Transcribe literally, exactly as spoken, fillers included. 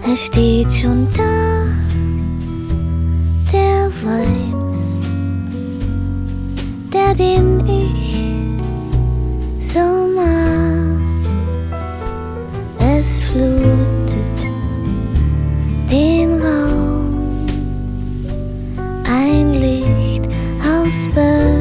Er steht schon da, der Wein, der den ich so mag. Es flutet den Raum, ein Licht aus Berlin.